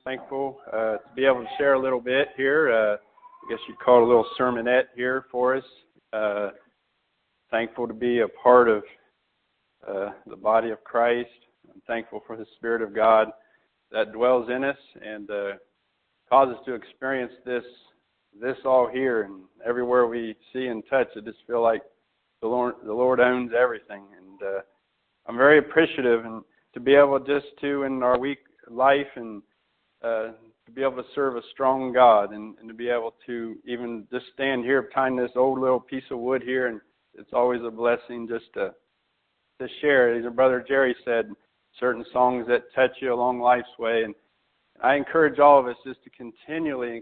Thankful to be able to share a little bit here. I guess you'd call it a little sermonette here for us. Thankful to be a part of the body of Christ. I'm thankful for the Spirit of God that dwells in us and causes us to experience this all here, and everywhere we see and touch, I just feel like the Lord owns everything. And I'm very appreciative and to be able just to, in our week life, and to be able to serve a strong God, and to be able to even just stand here behind this old little piece of wood here, and it's always a blessing just to share. As Brother Jerry said, certain songs that touch you along life's way, and I encourage all of us just to continually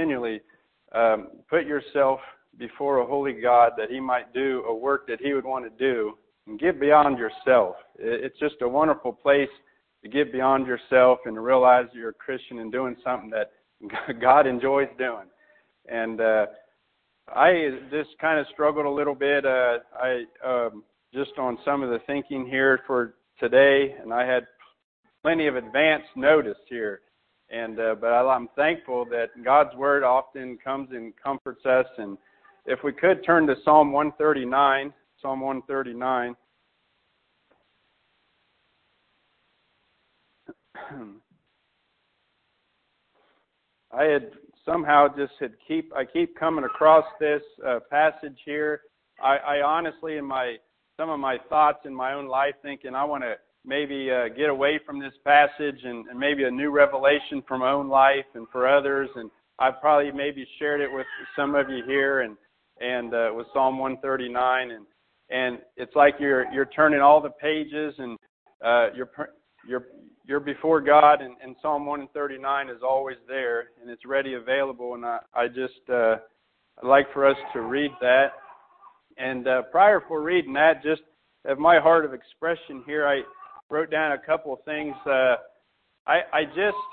put yourself before a holy God, that He might do a work that He would want to do, and give beyond yourself. It's just a wonderful place to get beyond yourself and to realize you're a Christian and doing something that God enjoys doing. And I just kind of struggled a little bit. I just on some of the thinking here for today, and I had plenty of advance notice here. And but I'm thankful that God's Word often comes and comforts us. And if we could turn to Psalm 139, Psalm 139. I keep coming across this passage here. I honestly, in some of my thoughts in my own life, thinking I want to maybe get away from this passage and maybe a new revelation for my own life and for others. And I've probably maybe shared it with some of you here, and with Psalm 139, and it's like you're turning all the pages, and you're before God, and Psalm 139 is always there, and it's ready, available, and I'd like for us to read that. And prior for reading that, just of my heart of expression here, I wrote down a couple of things. I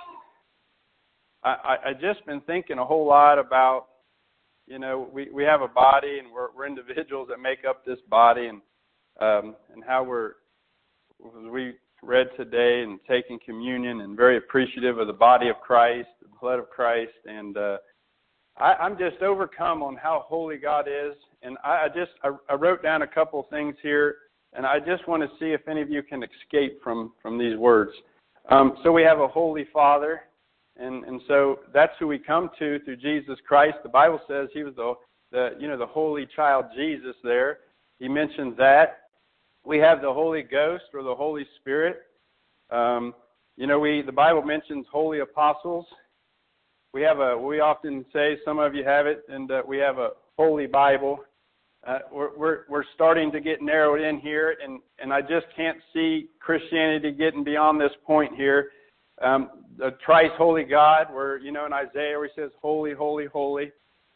just been thinking a whole lot about, we have a body, and we're individuals that make up this body, and how we read today and taking communion, and very appreciative of the body of Christ, the blood of Christ, and I'm just overcome on how holy God is. And I wrote down a couple of things here, and I just want to see if any of you can escape from these words. So we have a holy Father, and so that's who we come to through Jesus Christ. The Bible says He was the holy child Jesus there. He mentions that. We have the Holy Ghost, or the Holy Spirit. The Bible mentions holy apostles. We often say, some of you have it, and we have a holy Bible. We're starting to get narrowed in here, and I just can't see Christianity getting beyond this point here. The thrice holy God, where in Isaiah where He says, "Holy, holy, holy."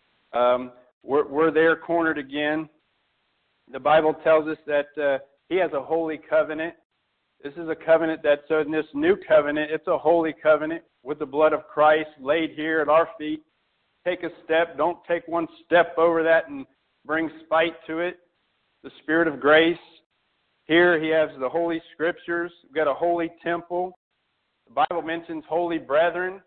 We're there cornered again. The Bible tells us that He has a holy covenant. This is a covenant that's in this new covenant. It's a holy covenant with the blood of Christ laid here at our feet. Take a step. Don't take one step over that and bring spite to it. The Spirit of grace. Here He has the Holy Scriptures. We've got a holy temple. The Bible mentions holy brethren.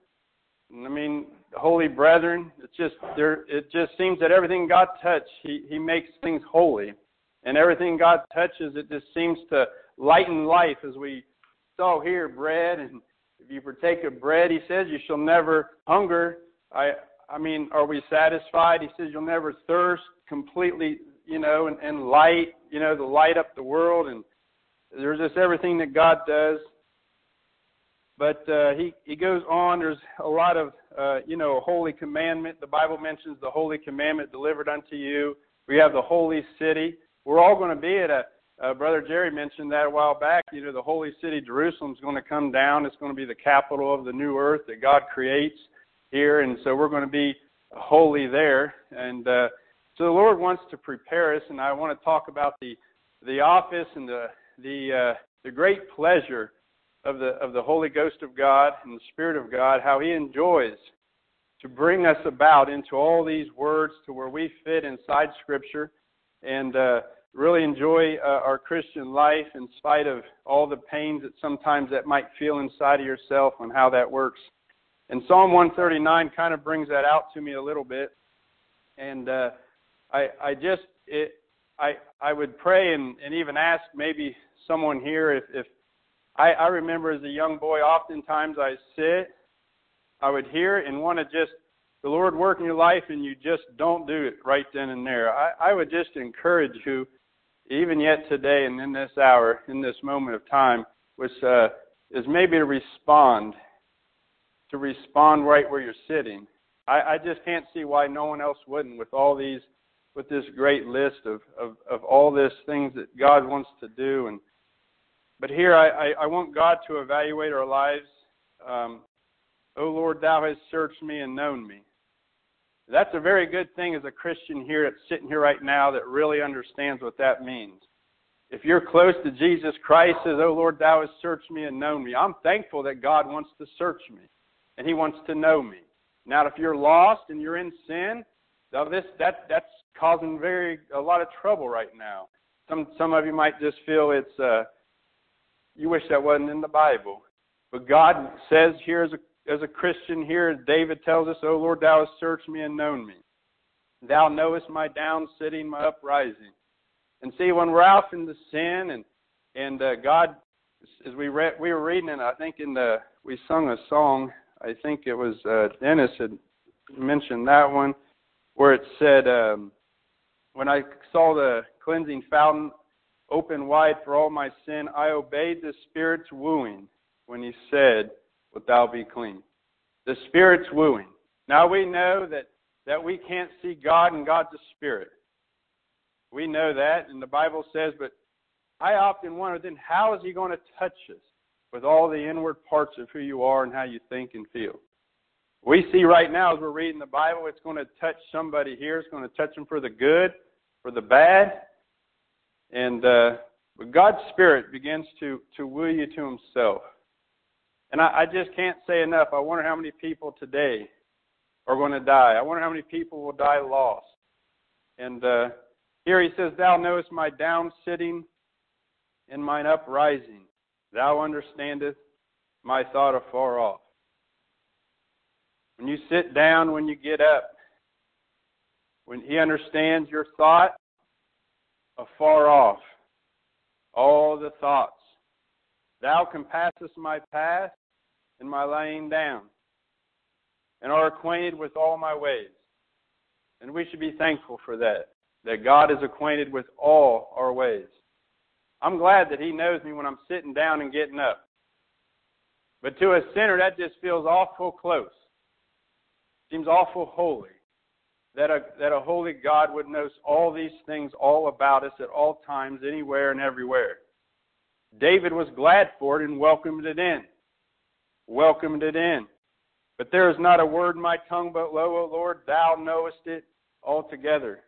Holy brethren. It just seems that everything God touches, He makes things holy. And everything God touches, it just seems to lighten life, as we saw here, bread. And if you partake of bread, He says, you shall never hunger. Are we satisfied? He says, you'll never thirst completely, and light, to light up the world. And there's just everything that God does. But he goes on. There's a lot of, a holy commandment. The Bible mentions the holy commandment delivered unto you. We have the holy city. We're all going to be at Brother Jerry mentioned that a while back. The holy city, Jerusalem, is going to come down. It's going to be the capital of the new earth that God creates here. And so we're going to be holy there. And so the Lord wants to prepare us. And I want to talk about the office and the great pleasure of the Holy Ghost of God and the Spirit of God, how He enjoys to bring us about into all these words to where we fit inside Scripture, and really enjoy our Christian life in spite of all the pains that sometimes that might feel inside of yourself, and how that works. And Psalm 139 kind of brings that out to me a little bit. And I would pray and even ask maybe someone here if I remember as a young boy, oftentimes I sit, I would hear it and want to just, the Lord work in your life and you just don't do it right then and there. I would just encourage you, even yet today and in this hour, in this moment of time, which is maybe to respond right where you're sitting. I just can't see why no one else wouldn't with this great list of all these things that God wants to do. But here I want God to evaluate our lives. O Lord, thou hast searched me and known me. That's a very good thing as a Christian here that's sitting here right now that really understands what that means. If you're close to Jesus Christ, says, O Lord, thou hast searched me and known me. I'm thankful that God wants to search me and He wants to know me. Now, if you're lost and you're in sin, that's causing a lot of trouble right now. Some of you might just feel you wish that wasn't in the Bible. But God says here as a Christian here, David tells us, O Lord, thou hast searched me and known me. Thou knowest my down sitting, my uprising. And see, when we're out in the sin and God, as we were reading it, I think we sung a song, I think it was Dennis had mentioned that one, where it said, when I saw the cleansing fountain open wide for all my sin, I obeyed the Spirit's wooing when He said, wilt thou be clean? The Spirit's wooing. Now we know that we can't see God and God's a Spirit. We know that, and the Bible says, but I often wonder then how is He going to touch us with all the inward parts of who you are and how you think and feel? We see right now as we're reading the Bible, it's going to touch somebody here. It's going to touch them for the good, for the bad. And but God's Spirit begins to woo you to Himself. And I just can't say enough. I wonder how many people today are going to die. I wonder how many people will die lost. And here He says, thou knowest my down sitting and mine uprising. Thou understandest my thought afar off. When you sit down, when you get up, when He understands your thought afar off, all the thoughts. Thou compassest my path and my lying down, and are acquainted with all my ways. And we should be thankful for that God is acquainted with all our ways. I'm glad that He knows me when I'm sitting down and getting up. But to a sinner, that just feels awful close. Seems awful holy. That a holy God would know all these things all about us at all times, anywhere and everywhere. David was glad for it and welcomed it in. Welcomed it in. But there is not a word in my tongue but lo, O Lord, thou knowest it altogether.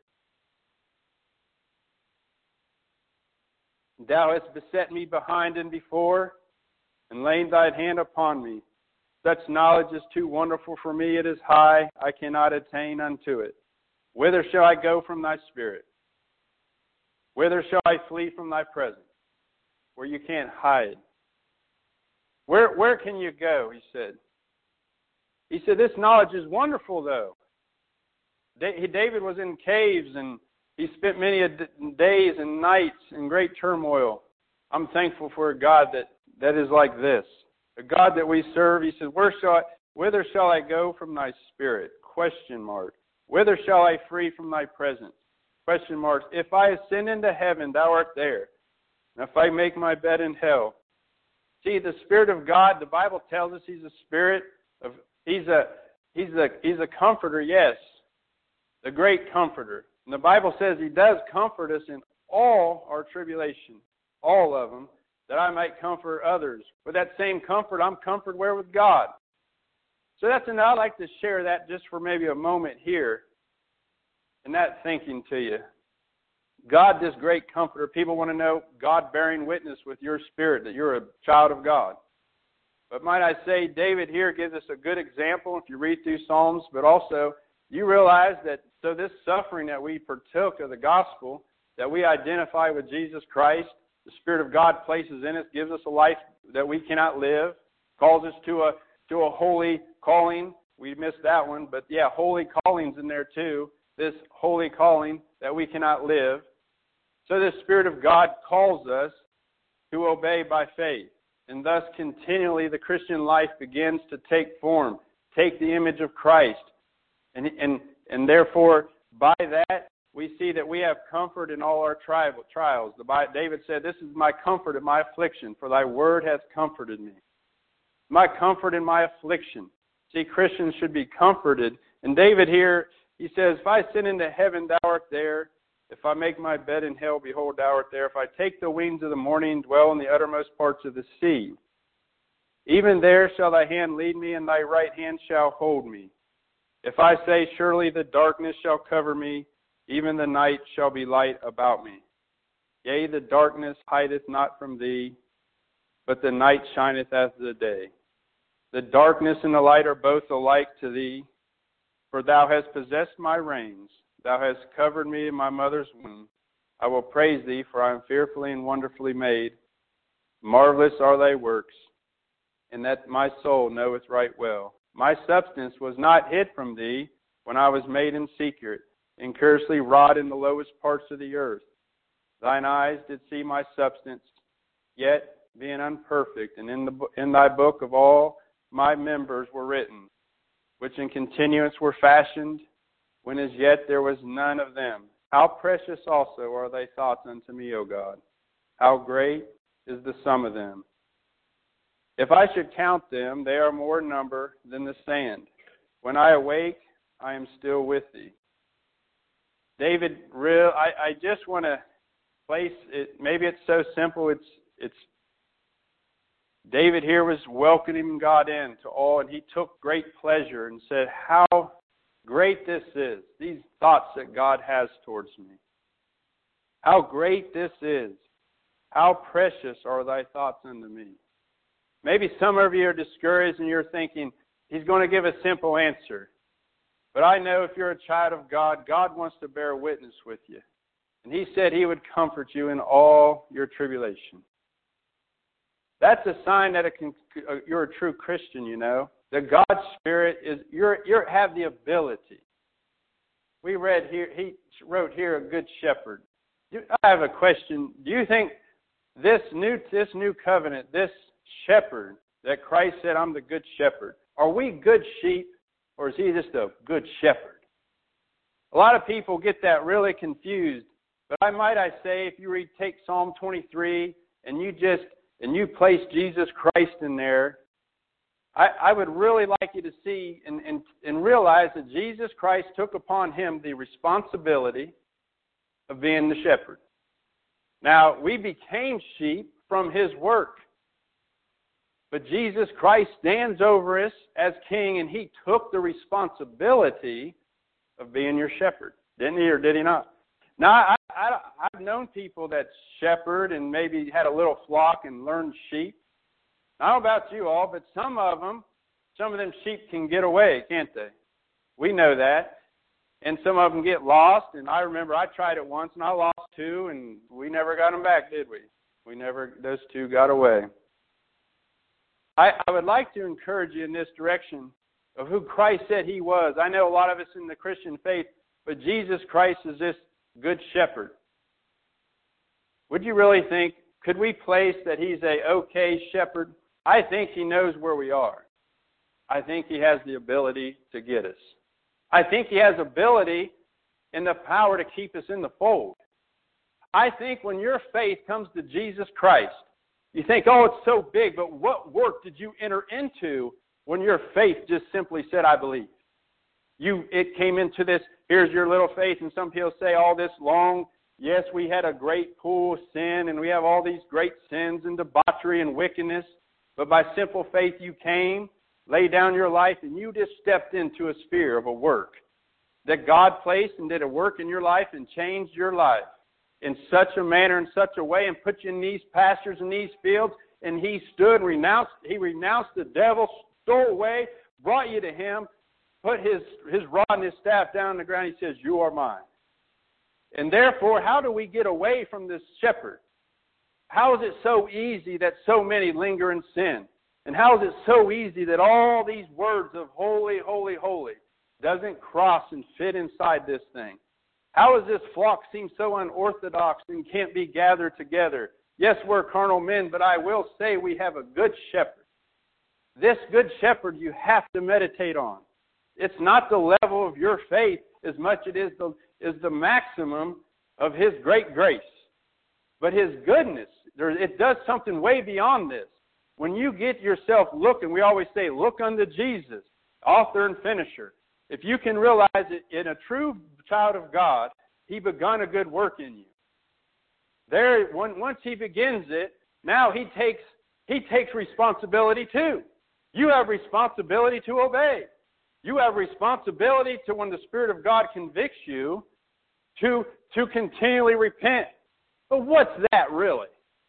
Thou hast beset me behind and before, and laid thine hand upon me. Such knowledge is too wonderful for me. It is high. I cannot attain unto it. Whither shall I go from thy Spirit? Whither shall I flee from thy presence? Where you can't hide. Where can you go? He said. He said, this knowledge is wonderful, though. David was in caves, and he spent many days and nights in great turmoil. I'm thankful for a God that is like this. A God that we serve. He said, whither shall I go from thy Spirit? Question mark. Whither shall I flee from thy presence? Question marks. If I ascend into heaven, thou art there. And if I make my bed in hell. See, the Spirit of God, the Bible tells us He's a Spirit of, He's a comforter, yes. The great comforter. And the Bible says He does comfort us in all our tribulation. All of them. That I might comfort others. With that same comfort, I'm comforted where with God. So I'd like to share that just for maybe a moment here. And that thinking to you. God, this great comforter. People want to know God bearing witness with your spirit that you're a child of God. But might I say, David here gives us a good example if you read through Psalms, but also you realize that so this suffering that we partook of the gospel, that we identify with Jesus Christ, the Spirit of God places in us, gives us a life that we cannot live, calls us to a holy calling, we missed that one, but yeah, holy calling's in there too. This holy calling that we cannot live. So the Spirit of God calls us to obey by faith. And thus continually the Christian life begins to take form, take the image of Christ. And therefore, by that, we see that we have comfort in all our trials. David said, "This is my comfort in my affliction, for thy word hath comforted me." My comfort in my affliction. See, Christians should be comforted. And David here, he says, "If I ascend into heaven, thou art there. If I make my bed in hell, behold, thou art there. If I take the wings of the morning, dwell in the uttermost parts of the sea. Even there shall thy hand lead me, and thy right hand shall hold me. If I say, surely the darkness shall cover me, even the night shall be light about me. Yea, the darkness hideth not from thee, but the night shineth as the day. The darkness and the light are both alike to thee, for thou hast possessed my reins. Thou hast covered me in my mother's womb. I will praise thee, for I am fearfully and wonderfully made. Marvelous are thy works, and that my soul knoweth right well. My substance was not hid from thee when I was made in secret, and curiously wrought in the lowest parts of the earth. Thine eyes did see my substance, yet being unperfect, and in thy book of all my members were written, which in continuance were fashioned, when as yet there was none of them. How precious also are thy thoughts unto me, O God! How great is the sum of them! If I should count them, they are more in number than the sand. When I awake, I am still with thee." David, I just want to place it. Maybe it's so simple. It's David here was welcoming God in to all, and he took great pleasure and said, "How great this is, these thoughts that God has towards me. How great this is. How precious are thy thoughts unto me." Maybe some of you are discouraged and you're thinking, he's going to give a simple answer. But I know if you're a child of God, God wants to bear witness with you. And he said he would comfort you in all your tribulation. That's a sign that you're a true Christian, you know. That God's Spirit is, you have the ability. We read here, he wrote here, a good shepherd. I have a question. Do you think this new covenant, this shepherd that Christ said, "I'm the good shepherd," are we good sheep, or is he just a good shepherd? A lot of people get that really confused. But I say, if you take Psalm 23 and you place Jesus Christ in there, I would really like you to see and realize that Jesus Christ took upon him the responsibility of being the shepherd. Now, we became sheep from his work. But Jesus Christ stands over us as king, and he took the responsibility of being your shepherd. Didn't he, or did he not? Now, I've known people that shepherd and maybe had a little flock and learned sheep. I don't know about you all, but some of them sheep can get away, can't they? We know that. And some of them get lost, and I remember I tried it once, and I lost two, and we never got them back, did we? Those two got away. I would like to encourage you in this direction of who Christ said he was. I know a lot of us in the Christian faith, but Jesus Christ is this good shepherd. Would you really think, could we place that he's a okay shepherd? I think he knows where we are. I think he has the ability to get us. I think he has ability and the power to keep us in the fold. I think when your faith comes to Jesus Christ, you think, oh, it's so big, but what work did you enter into when your faith just simply said, I believe? It came into this, here's your little faith, and some people say all this long, yes, we had a great pool of sin, and we have all these great sins and debauchery and wickedness, but by simple faith you came, laid down your life, and you just stepped into a sphere of a work that God placed and did a work in your life and changed your life in such a manner, in such a way, and put you in these pastures and these fields, and he stood and renounced the devil, stole away, brought you to him, put his rod and his staff down on the ground. He says, you are mine. And therefore, how do we get away from this shepherd? How is it so easy that so many linger in sin? And how is it so easy that all these words of holy, holy, holy doesn't cross and fit inside this thing? How does this flock seem so unorthodox and can't be gathered together? Yes, we're carnal men, but I will say we have a good shepherd. This good shepherd you have to meditate on. It's not the level of your faith as much as it is the maximum of His great grace. But His goodness, it does something way beyond this. When you get yourself looking, we always say, look unto Jesus, author and finisher. If you can realize it, in a true child of God, He begun a good work in you. Once He begins it, now He takes responsibility too. You have responsibility to obey. You have responsibility to, when the Spirit of God convicts you, to continually repent. But what's that really?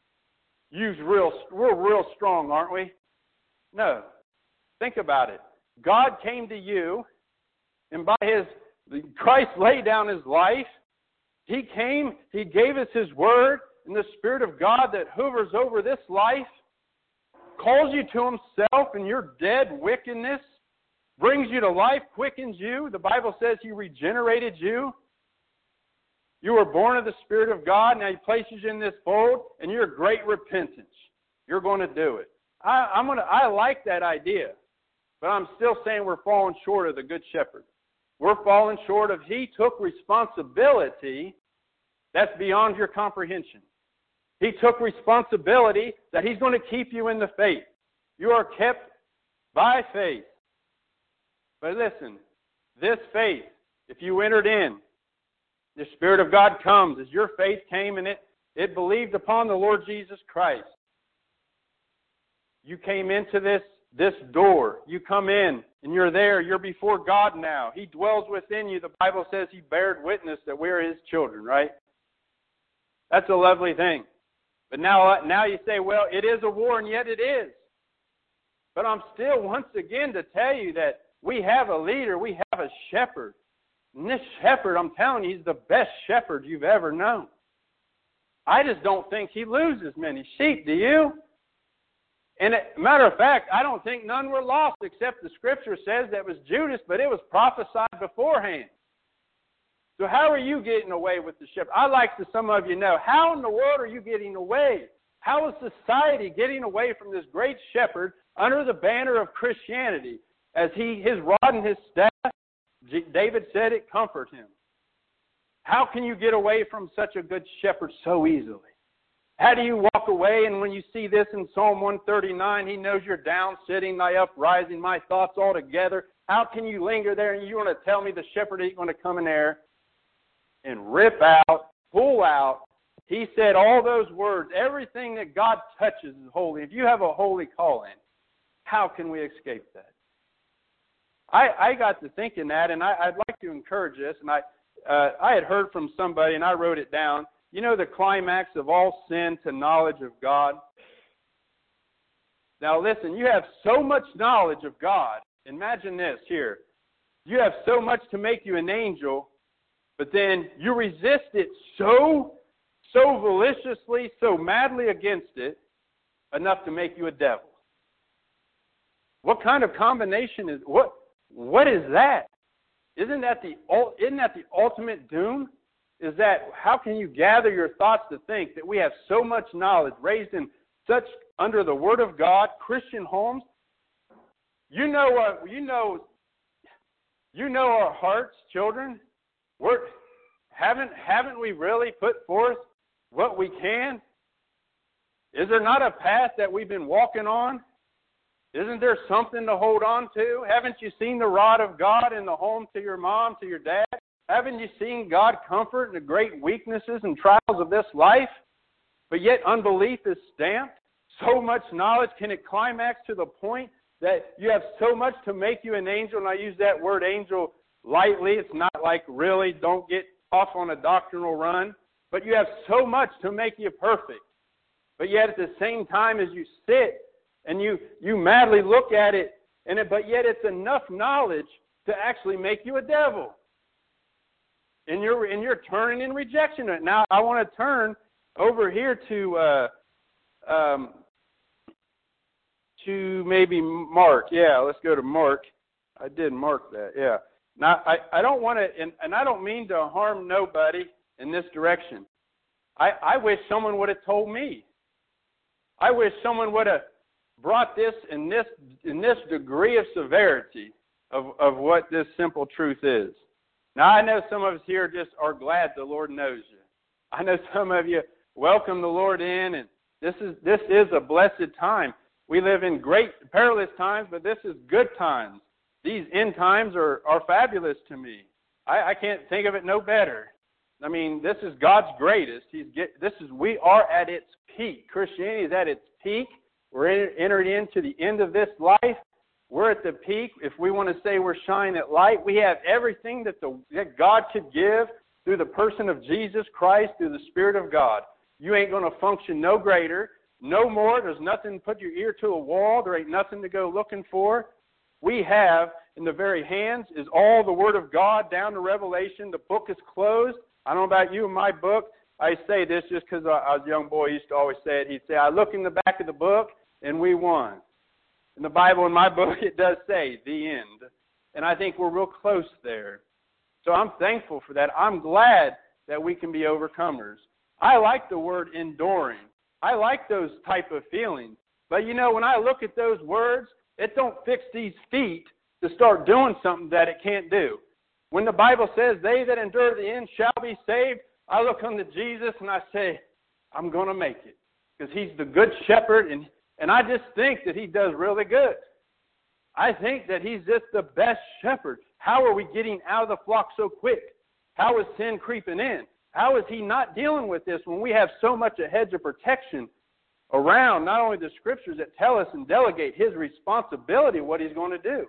We're real strong, aren't we? No. Think about it. God came to you, and Christ laid down His life. He came, He gave us His Word, and the Spirit of God that hovers over this life calls you to Himself in your dead wickedness, brings you to life, quickens you. The Bible says He regenerated you. You were born of the Spirit of God. Now He places you in this fold, and you're great repentance. You're going to do it. I like that idea, but I'm still saying we're falling short of the Good Shepherd. We're falling short of He took responsibility that's beyond your comprehension. He took responsibility that He's going to keep you in the faith. You are kept by faith. But listen, this faith, if you entered in, the Spirit of God comes as your faith came and it believed upon the Lord Jesus Christ. You came into this door. You come in and you're there. You're before God now. He dwells within you. The Bible says He bared witness that we're His children, right? That's a lovely thing. But now you say, well, it is a war, and yet it is. But I'm still once again to tell you that we have a leader. We have a shepherd. And this shepherd, I'm telling you, he's the best shepherd you've ever known. I just don't think he loses many sheep, do you? And matter of fact, I don't think none were lost, except the Scripture says that was Judas, but it was prophesied beforehand. So how are you getting away with the shepherd? I'd like to some of you know, how in the world are you getting away? How is society getting away from this great shepherd under the banner of Christianity? As his rod and his staff, David said it comfort him. How can you get away from such a good shepherd so easily? How do you walk away? And when you see this in Psalm 139, He knows you're down, sitting, thy uprising, my thoughts all together. How can you linger there and you want to tell me the shepherd ain't going to come in there and rip out, pull out? He said all those words, everything that God touches is holy. If you have a holy calling, how can we escape that? I got to thinking that, and I'd like to encourage this, and I had heard from somebody, and I wrote it down. You know the climax of all sin to knowledge of God? Now listen, you have so much knowledge of God. Imagine this here. You have so much to make you an angel, but then you resist it so maliciously, so madly against it, enough to make you a devil. What kind of combination is what is that? Isn't that the ultimate doom? Is that how can you gather your thoughts to think that we have so much knowledge, raised in such under the Word of God, Christian homes? You know our hearts, children. Haven't we really put forth what we can? Is there not a path that we've been walking on? Isn't there something to hold on to? Haven't you seen the rod of God in the home to your mom, to your dad? Haven't you seen God comfort in the great weaknesses and trials of this life? But yet unbelief is stamped. So much knowledge, can it climax to the point that you have so much to make you an angel? And I use that word angel lightly. It's not like really don't get off on a doctrinal run. But you have so much to make you perfect. But yet at the same time as you sit, and you madly look at it, but yet it's enough knowledge to actually make you a devil. And you're turning and rejecting it. Now I want to turn over here to to maybe Mark. Yeah, let's go to Mark. I did mark that, yeah. Now, I don't want to, and I don't mean to harm nobody in this direction. I wish someone would have told me. I wish someone would have brought this in this degree of severity of what this simple truth is. Now, I know some of us here just are glad the Lord knows you. I know some of you welcome the Lord in, and this is a blessed time. We live in great perilous times, but this is good times. These end times are fabulous to me. I can't think of it no better. I mean, this is God's greatest. We are at its peak. Christianity is at its peak. We're entered into the end of this life. We're at the peak. If we want to say we're shining at light, we have everything that God could give through the person of Jesus Christ, through the Spirit of God. You ain't going to function no greater, no more. There's nothing to put your ear to a wall. There ain't nothing to go looking for. We have in the very hands is all the Word of God down to Revelation. The book is closed. I don't know about you and my book. I say this just because I was a young boy. He used to always say it. He'd say, I look in the back of the book, and we won. In the Bible, in my book, it does say the end. And I think we're real close there. So I'm thankful for that. I'm glad that we can be overcomers. I like the word enduring. I like those type of feelings. But you know, when I look at those words, it don't fix these feet to start doing something that it can't do. When the Bible says, they that endure to the end shall be saved, I look unto Jesus and I say, I'm going to make it. Because He's the good shepherd, and I just think that He does really good. I think that He's just the best shepherd. How are we getting out of the flock so quick? How is sin creeping in? How is He not dealing with this when we have so much a hedge of protection around not only the Scriptures that tell us and delegate His responsibility, what He's going to do?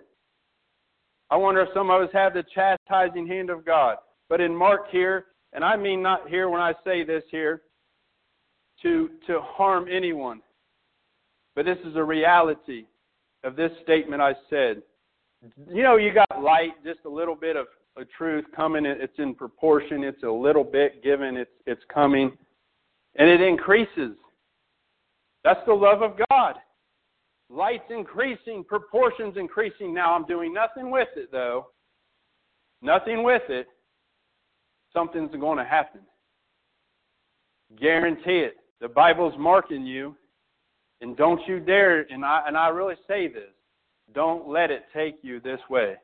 I wonder if some of us have the chastising hand of God. But in Mark here, and I mean not here when I say this here, to harm anyone. But this is a reality of this statement I said. You know, you got light, just a little bit of a truth coming. It's in proportion. It's a little bit given. It's coming. And it increases. That's the love of God. Light's increasing, proportions increasing. Now, I'm doing nothing with it, though. Nothing with it. Something's going to happen. Guarantee it. The Bible's marking you. And don't you dare, and I really say this, don't let it take you this way.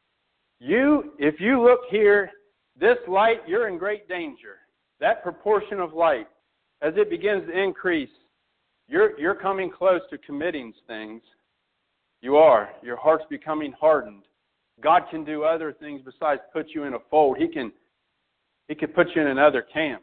If you look here, this light, you're in great danger. That proportion of light, as it begins to increase, you're coming close to committing things. You are. Your heart's becoming hardened. God can do other things besides put you in a fold. He could put you in another camp.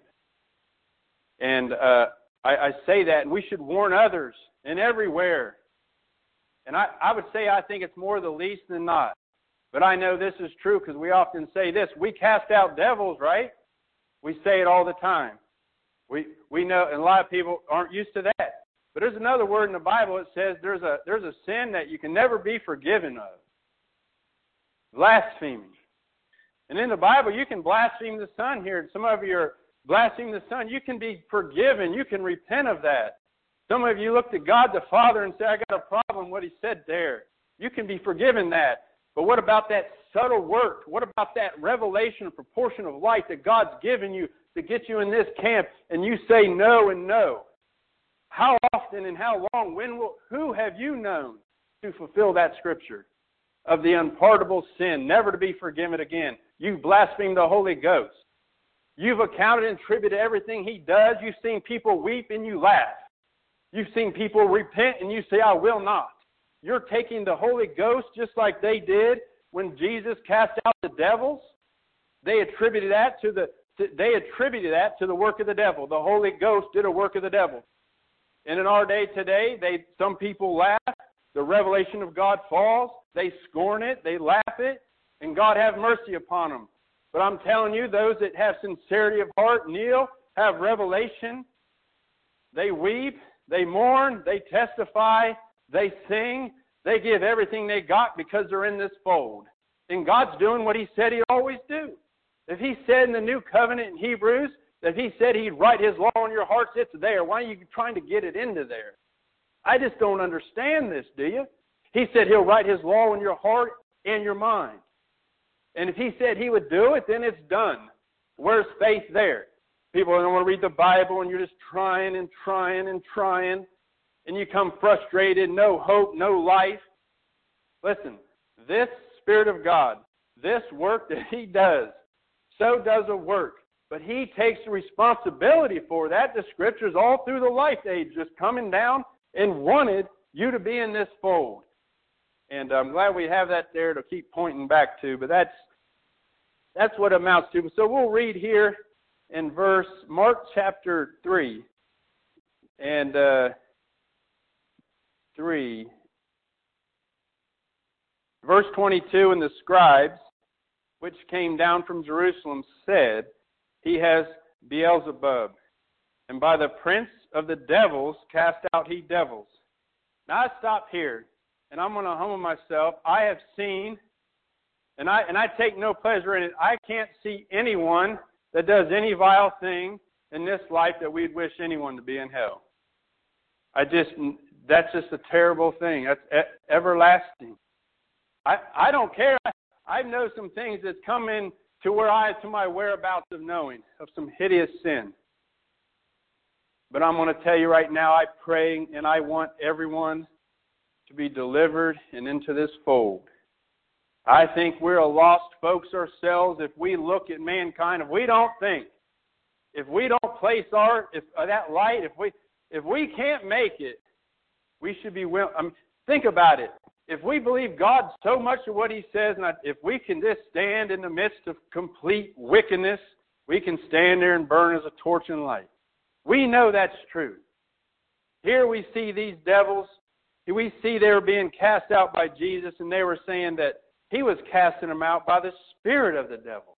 And I say that, and we should warn others and everywhere. And I would say I think it's more the least than not. But I know this is true because we often say this. We cast out devils, right? We say it all the time. We know, and a lot of people aren't used to that. But there's another word in the Bible that says there's a sin that you can never be forgiven of. Blasphemy. And in the Bible, you can blaspheme the Son here. Some of you are blaspheming the Son. You can be forgiven. You can repent of that. Some of you look to God the Father and say, I got a problem with what He said there. You can be forgiven that. But what about that subtle work? What about that revelation and proportion of light that God's given you to get you in this camp and you say no and no? How often and how long? Who have you known to fulfill that scripture of the unpardonable sin, never to be forgiven again? You've blasphemed the Holy Ghost. You've accounted and attributed everything He does. You've seen people weep and you laugh. You've seen people repent and you say, I will not. You're taking the Holy Ghost just like they did when Jesus cast out the devils. They attributed that to the work of the devil. The Holy Ghost did a work of the devil. And in our day today, some people laugh. The revelation of God falls. They scorn it. They laugh it. And God have mercy upon them. But I'm telling you, those that have sincerity of heart, kneel, have revelation, they weep, they mourn, they testify, they sing, they give everything they got because they're in this fold. And God's doing what He said He'd always do. If He said in the New Covenant in Hebrews, that He said He'd write His law on your hearts, it's there. Why are you trying to get it into there? I just don't understand this, do you? He said He'll write His law in your heart and your mind. And if He said He would do it, then it's done. Where's faith there? People don't want to read the Bible, and you're just trying and trying and trying, and you come frustrated, no hope, no life. Listen, this Spirit of God, this work that He does, so does a work. But He takes the responsibility for that. The Scriptures all through the life age just coming down and wanted you to be in this fold. And I'm glad we have that there to keep pointing back to. But that's what it amounts to. So we'll read here in Mark chapter 3 and 3. Verse 22, and the scribes, which came down from Jerusalem, said, He has Beelzebub, and by the prince of the devils cast out he devils. Now I stop here, and I'm going to humble myself. I have seen, and I take no pleasure in it, I can't see anyone that does any vile thing in this life that we'd wish anyone to be in hell. That's just a terrible thing. That's everlasting. I don't care. I know some things that's come in to my whereabouts of knowing of some hideous sin. But I'm going to tell you right now, I pray and I want everyone to be delivered and into this fold. I think we're a lost folks ourselves if we look at mankind, if we don't think, if we don't place that light, if we can't make it, we should be willing. Think about it. If we believe God so much of what He says, and if we can just stand in the midst of complete wickedness, we can stand there and burn as a torch and light. We know that's true. Here we see these devils. We see they were being cast out by Jesus, and they were saying that He was casting them out by the spirit of the devil.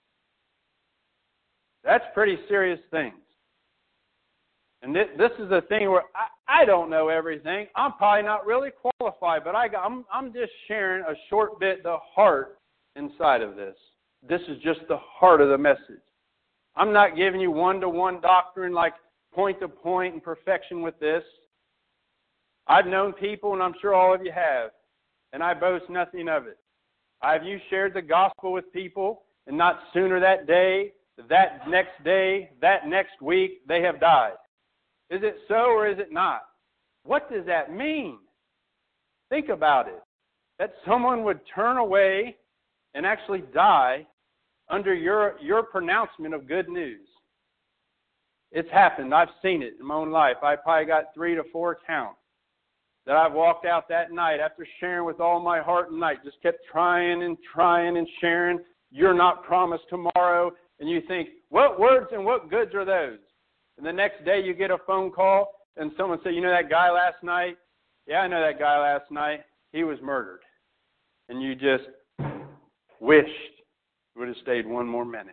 That's pretty serious things. And this is the thing where I don't know everything. I'm probably not really qualified, but I'm just sharing a short bit, the heart inside of this. This is just the heart of the message. I'm not giving you one-to-one doctrine like point-to-point and perfection with this. I've known people, and I'm sure all of you have, and I boast nothing of it. Have you shared the gospel with people, and not sooner that day, that next week, they have died? Is it so or is it not? What does that mean? Think about it. That someone would turn away and actually die under your pronouncement of good news. It's happened. I've seen it in my own life. I probably got 3 to 4 accounts that I've walked out that night after sharing with all my heart and might. Just kept trying and sharing. You're not promised tomorrow. And you think, what words and what goods are those? And the next day you get a phone call and someone say, you know that guy last night? Yeah, I know that guy last night. He was murdered. And you just wished you would have stayed one more minute.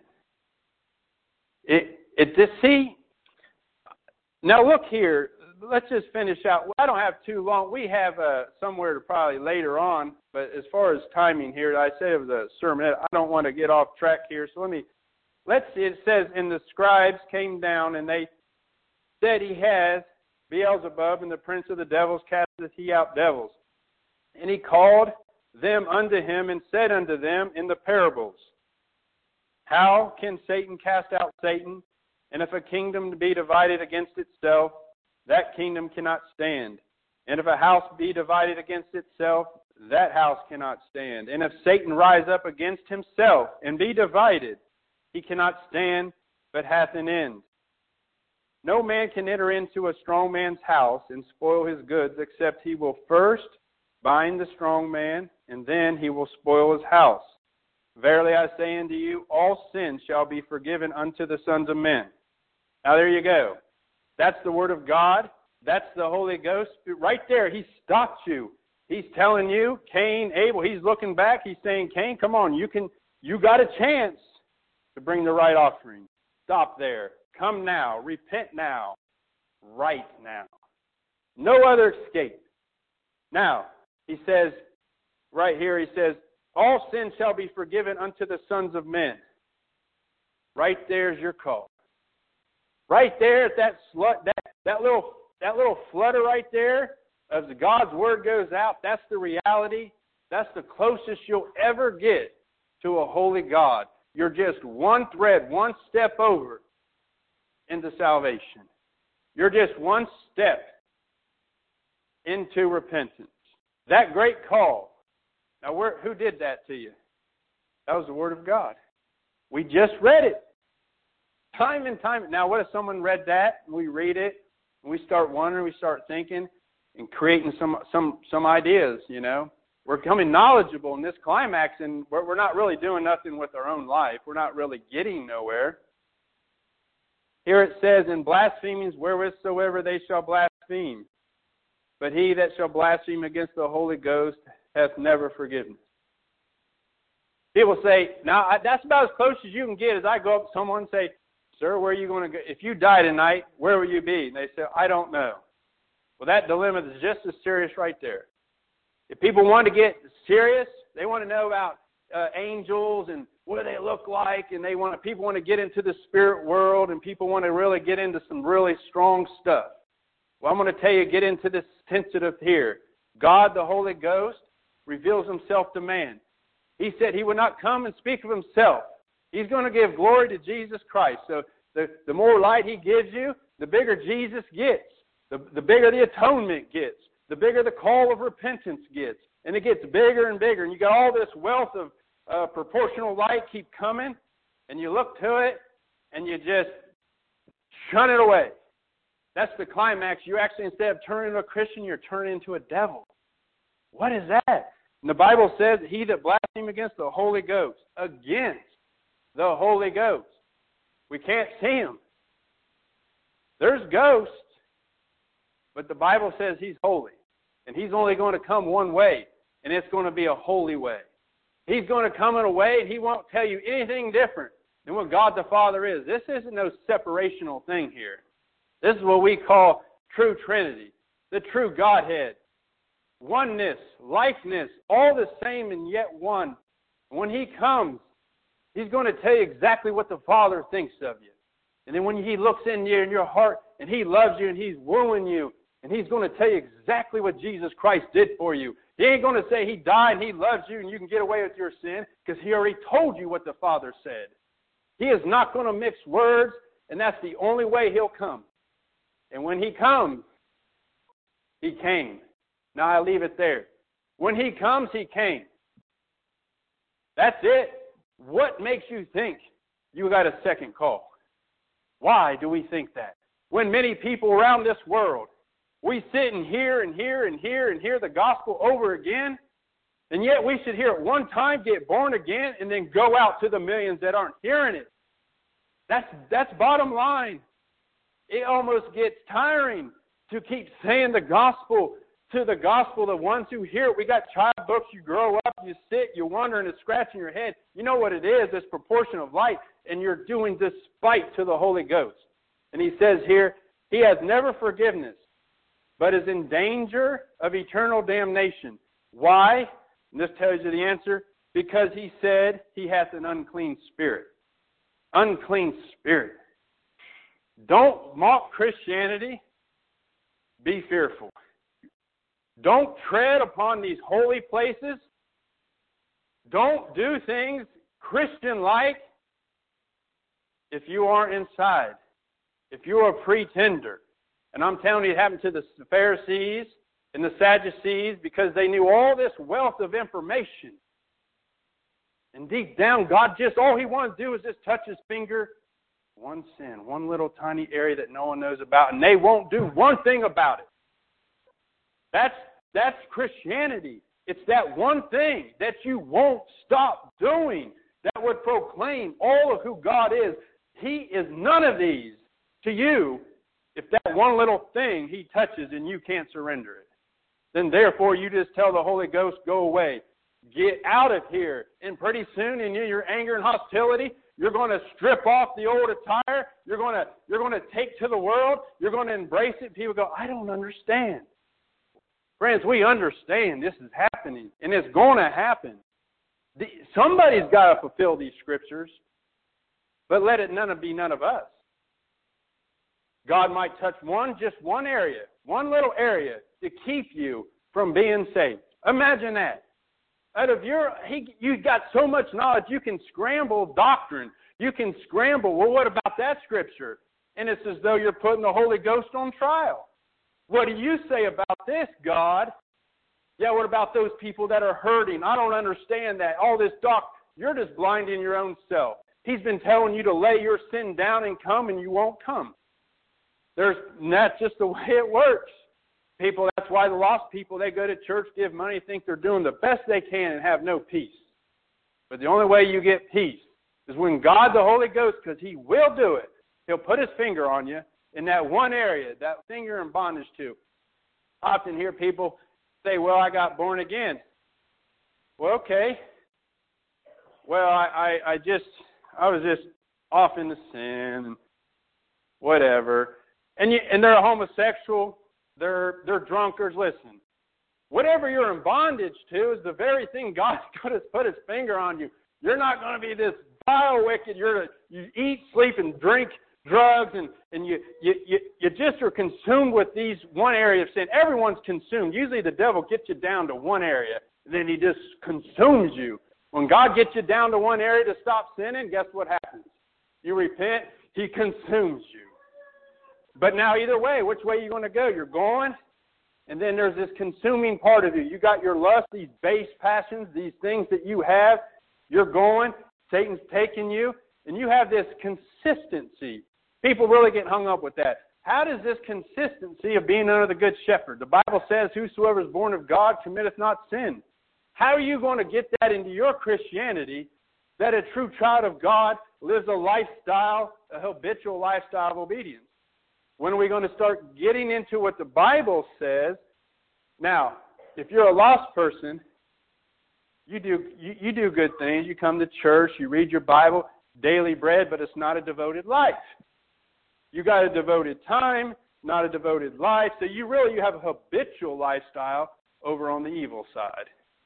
Now look here. Let's just finish out. I don't have too long. We have somewhere to probably later on. But as far as timing here, I said it was a sermon. I don't want to get off track here. So let's see. It says, and the scribes came down and they said, He has Beelzebub, and the prince of the devils casteth he out devils. And He called them unto Him and said unto them in the parables, How can Satan cast out Satan? And if a kingdom be divided against itself, that kingdom cannot stand. And if a house be divided against itself, that house cannot stand. And if Satan rise up against himself and be divided, he cannot stand, but hath an end. No man can enter into a strong man's house and spoil his goods, except he will first bind the strong man, and then he will spoil his house. Verily I say unto you, all sins shall be forgiven unto the sons of men. Now there you go. That's the Word of God. That's the Holy Ghost. Right there, He stopped you. He's telling you, Cain, Abel, He's looking back. He's saying, Cain, come on, you got a chance to bring the right offering. Stop there. Come now. Repent now. Right now. No other escape. Now, He says, right here, He says, all sins shall be forgiven unto the sons of men. Right there's your call. Right there at that little flutter right there, as God's Word goes out, that's the reality. That's the closest you'll ever get to a holy God. You're just one thread, one step over into salvation. You're just one step into repentance. That great call. Now, who did that to you? That was the Word of God. We just read it. Time and time. Now, what if someone read that, and we read it, and we start wondering, we start thinking, and creating some ideas, you know? We're becoming knowledgeable in this climax, and we're not really doing nothing with our own life. We're not really getting nowhere. Here it says, in blasphemings wherewithsoever they shall blaspheme. But he that shall blaspheme against the Holy Ghost hath never forgiveness. People say, now that's about as close as you can get as I go up to someone and say, sir, where are you going to go? If you die tonight, where will you be? And they say, I don't know. Well, that dilemma is just as serious right there. If people want to get serious, they want to know about angels and what do they look like, and people want to get into the spirit world, and people want to really get into some really strong stuff. Well, I'm going to tell you, get into this sensitive here. God, the Holy Ghost, reveals himself to man. He said he would not come and speak of himself. He's going to give glory to Jesus Christ. So the more light he gives you, the bigger Jesus gets. The bigger the atonement gets. The bigger the call of repentance gets. And it gets bigger and bigger. And you got all this wealth of proportional light keep coming. And you look to it, and you just shun it away. That's the climax. You actually, instead of turning into a Christian, you're turning into a devil. What is that? And the Bible says, he that blasphemes against the Holy Ghost. Against the Holy Ghost. We can't see him. There's ghosts. But the Bible says he's holy. And he's only going to come one way. And it's going to be a holy way. He's going to come in a way and he won't tell you anything different than what God the Father is. This isn't no separational thing here. This is what we call true Trinity. The true Godhead. Oneness, likeness, all the same and yet one. When he comes, he's going to tell you exactly what the Father thinks of you. And then when he looks in your heart and he loves you and he's wooing you, and he's going to tell you exactly what Jesus Christ did for you. He ain't going to say he died and he loves you and you can get away with your sin, because he already told you what the Father said. He is not going to mix words, and that's the only way he'll come. And when he comes, he came. Now I leave it there. When he comes, he came. That's it. What makes you think you got a second call? Why do we think that? When many people around this world, we sit and hear and hear and hear and hear the gospel over again, and yet we should hear it one time, get born again, and then go out to the millions that aren't hearing it. That's bottom line. It almost gets tiring to keep saying the gospel to the ones who hear it. We got child books. You grow up, you sit, you wonder, and it's scratching your head. You know what it is, this proportion of light, and you're doing despite to the Holy Ghost. And he says here, he has never forgiveness, but is in danger of eternal damnation. Why? And this tells you the answer. Because he said he hath an unclean spirit. Unclean spirit. Don't mock Christianity. Be fearful. Don't tread upon these holy places. Don't do things Christian-like if you aren't inside. If you're a pretender. And I'm telling you, it happened to the Pharisees and the Sadducees because they knew all this wealth of information. And deep down, God all he wanted to do is just touch his finger. One sin, one little tiny area that no one knows about, and they won't do one thing about it. That's Christianity. It's that one thing that you won't stop doing that would proclaim all of who God is. He is none of these to you. If that one little thing he touches and you can't surrender it, then therefore you just tell the Holy Ghost, go away. Get out of here. And pretty soon in your anger and hostility, you're going to strip off the old attire. You're going to take to the world. You're going to embrace it. People go, I don't understand. Friends, we understand this is happening, and it's going to happen. Somebody's got to fulfill these scriptures, but let it be none of us. God might touch just one area, one little area to keep you from being saved. Imagine that. You've got so much knowledge, you can scramble doctrine. You can scramble, well, what about that scripture? And it's as though you're putting the Holy Ghost on trial. What do you say about this, God? Yeah, what about those people that are hurting? I don't understand that. All this you're just blind in your own self. He's been telling you to lay your sin down and come, and you won't come. That's just the way it works. People, that's why the lost people, they go to church, give money, think they're doing the best they can and have no peace. But the only way you get peace is when God, the Holy Ghost, because He will do it, He'll put His finger on you in that one area, that thing you're in bondage to. I often hear people say, well, I got born again. Well, okay. Well, I was just off into sin and whatever. And they're a homosexual. They're drunkards. Listen, whatever you're in bondage to is the very thing God's going to put His finger on you. You're not going to be this vile wicked. You eat, sleep, and drink drugs, and you just are consumed with these one area of sin. Everyone's consumed. Usually the devil gets you down to one area, and then he just consumes you. When God gets you down to one area to stop sinning, guess what happens? You repent, He consumes you. But now either way, which way are you going to go? You're going, and then there's this consuming part of you. You got your lust, these base passions, these things that you have. You're going, Satan's taking you, and you have this consistency. People really get hung up with that. How does this consistency of being under the good shepherd? The Bible says, whosoever is born of God committeth not sin. How are you going to get that into your Christianity, that a true child of God lives a lifestyle, a habitual lifestyle of obedience? When are we going to start getting into what the Bible says? Now, if you're a lost person, you do good things. You come to church, you read your Bible, daily bread, but it's not a devoted life. You got a devoted time, not a devoted life. So you have a habitual lifestyle over on the evil side.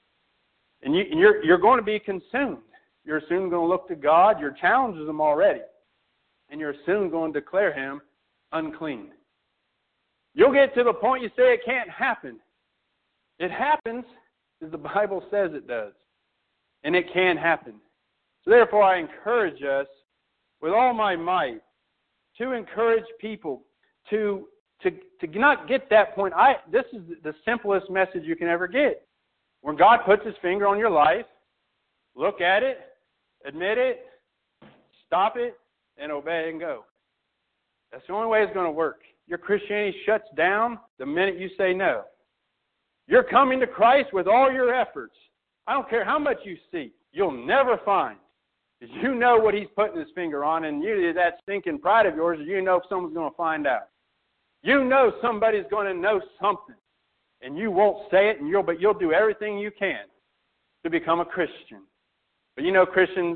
And you're going to be consumed. You're soon going to look to God. You're challenging Him already. And you're soon going to declare Him unclean. You'll get to the point you say it can't happen. It happens as the Bible says it does. And it can happen. So therefore I encourage us with all my might to encourage people to not get that point. This is the simplest message you can ever get. When God puts His finger on your life, look at it, admit it, stop it, and obey and go. That's the only way it's going to work. Your Christianity shuts down the minute you say no. You're coming to Christ with all your efforts. I don't care how much you seek. You'll never find. Because you know what He's putting His finger on, and that stinking pride of yours, you know if someone's going to find out. You know somebody's going to know something. And you won't say it, but you'll do everything you can to become a Christian. But you know Christians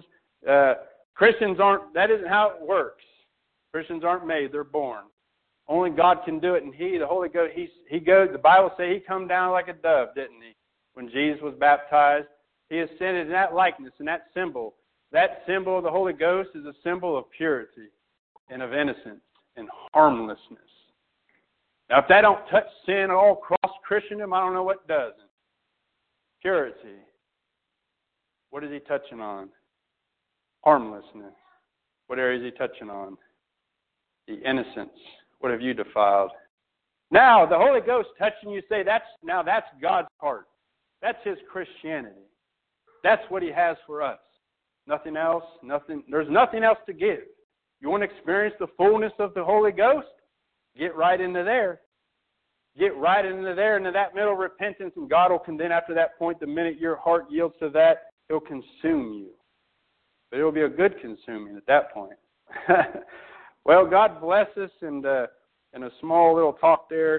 aren't, that isn't how it works. Christians aren't made, they're born. Only God can do it, and He, the Holy Ghost, He goes, the Bible says He come down like a dove, didn't He? When Jesus was baptized, He ascended in that likeness and that symbol. That symbol of the Holy Ghost is a symbol of purity and of innocence and harmlessness. Now, if that don't touch sin all across Christendom, I don't know what doesn't. Purity. What is He touching on? Harmlessness. What area is He touching on? The innocence. What have you defiled? Now, the Holy Ghost touching you, say, that's God's part. That's His Christianity. That's what He has for us. Nothing else, there's nothing else to give. You want to experience the fullness of the Holy Ghost? Get right into there. Get right into there, into that middle repentance, and God will then after that point, the minute your heart yields to that, He'll consume you. But it will be a good consuming at that point. Well, God bless us, and in a small little talk there,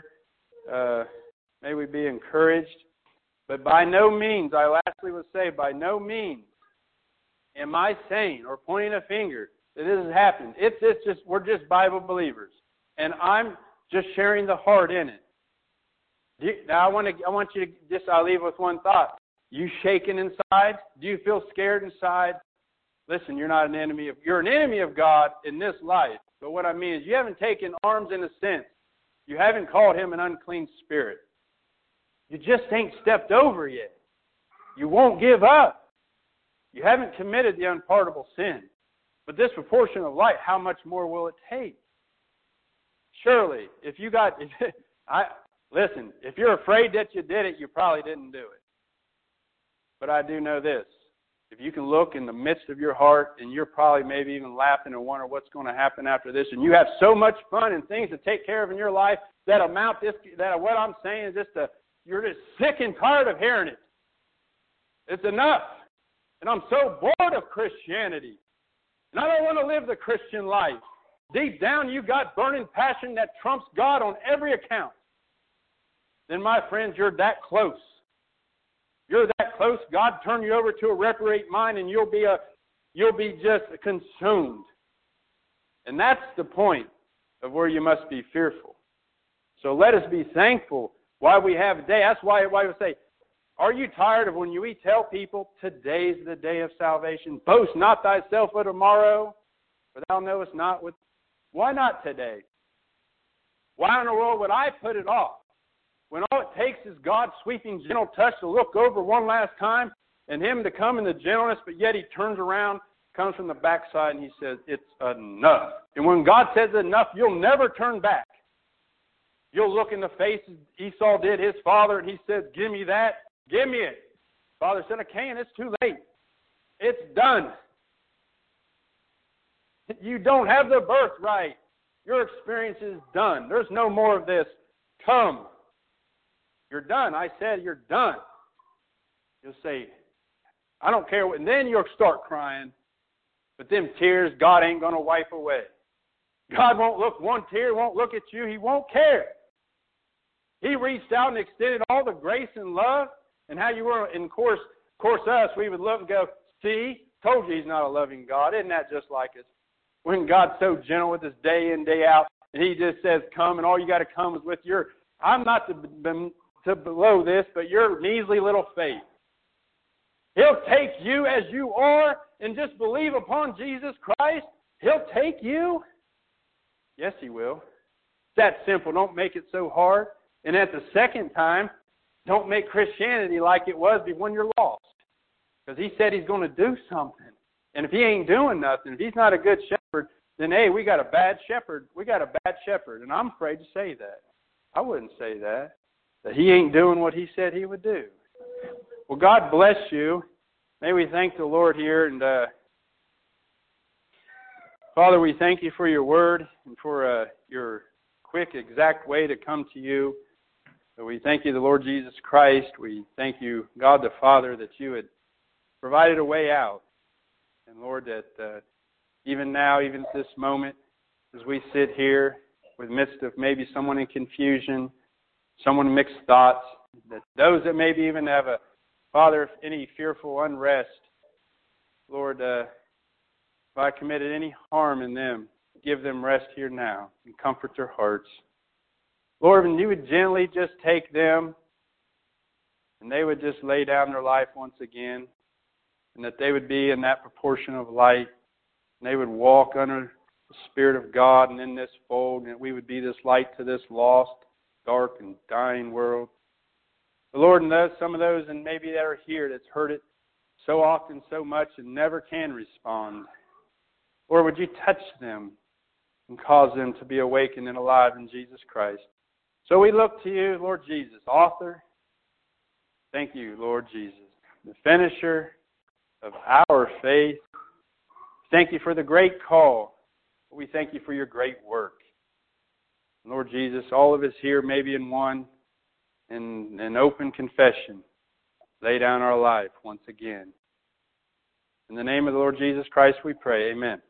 may we be encouraged. But by no means, I lastly would say, by no means am I saying or pointing a finger that this has happened. It's just, we're just Bible believers. And I'm just sharing the heart in it. Now, I'll leave with one thought. You shaking inside? Do you feel scared inside? Listen, you're not an enemy of, you're an enemy of God in this life. But what I mean is you haven't taken arms in a sense. You haven't called him an unclean spirit. You just ain't stepped over yet. You won't give up. You haven't committed the unpardonable sin. But this proportion of light, how much more will it take? Surely, if you're afraid that you did it, you probably didn't do it. But I do know this. If you can look in the midst of your heart, and you're probably maybe even laughing and wondering what's going to happen after this, and you have so much fun and things to take care of in your life that what I'm saying is you're just sick and tired of hearing it. It's enough. And I'm so bored of Christianity. And I don't want to live the Christian life. Deep down, you've got burning passion that trumps God on every account. Then, my friends, you're that close. You're that close. God turn you over to a reprobate mind, and you'll be just consumed. And that's the point of where you must be fearful. So let us be thankful while we have a day. That's why we say, are you tired of when you tell people, today's the day of salvation? Boast not thyself for tomorrow, for thou knowest not what. Why not today? Why in the world would I put it off? When all it takes is God's sweeping, gentle touch to look over one last time and him to come in the gentleness, but yet he turns around, comes from the backside, and he says, it's enough. And when God says enough, you'll never turn back. You'll look in the face as Esau did his father, and he says, give me that. Give me it. Father said, I can't. It's too late. It's done. You don't have the birthright. Your experience is done. There's no more of this. Come. You're done. I said you're done. You'll say, I don't care. And then you'll start crying. But them tears, God ain't going to wipe away. God won't look, one tear won't look at you. He won't care. He reached out and extended all the grace and love. And how you were, and of course us, we would look and go, see, told you he's not a loving God. Isn't that just like us? When God's so gentle with us day in, day out, and he just says, come, and all you got to come is with your, I'm not to below this, but your measly little faith. He'll take you as you are and just believe upon Jesus Christ. He'll take you. Yes, he will. It's that simple. Don't make it so hard. And at the second time, don't make Christianity like it was when you're lost. Because he said he's going to do something. And if he ain't doing nothing, if he's not a good shepherd, then, hey, we got a bad shepherd. We got a bad shepherd. And I'm afraid to say that. I wouldn't say that he ain't doing what he said he would do. Well, God bless you. May we thank the Lord here. And Father, we thank you for your word and for your quick, exact way to come to you. So we thank you, the Lord Jesus Christ. We thank you, God the Father, that you had provided a way out. And Lord, that even now, even at this moment, as we sit here with midst of maybe someone in confusion, someone in mixed thoughts, that those that maybe even have Father, any fearful unrest, Lord, if I committed any harm in them, give them rest here now and comfort their hearts. Lord, and you would gently just take them and they would just lay down their life once again, and that they would be in that proportion of light, and they would walk under the Spirit of God and in this fold, and that we would be this light to this lost, dark, and dying world. But Lord, and some of those and maybe that are here that's heard it so often, so much, and never can respond. Lord, would you touch them and cause them to be awakened and alive in Jesus Christ? So we look to you, Lord Jesus, author. Thank you, Lord Jesus, the finisher of our faith. Thank you for the great call. We thank you for your great work. Lord Jesus, all of us here, maybe in one, in an open confession, lay down our life once again. In the name of the Lord Jesus Christ we pray, amen.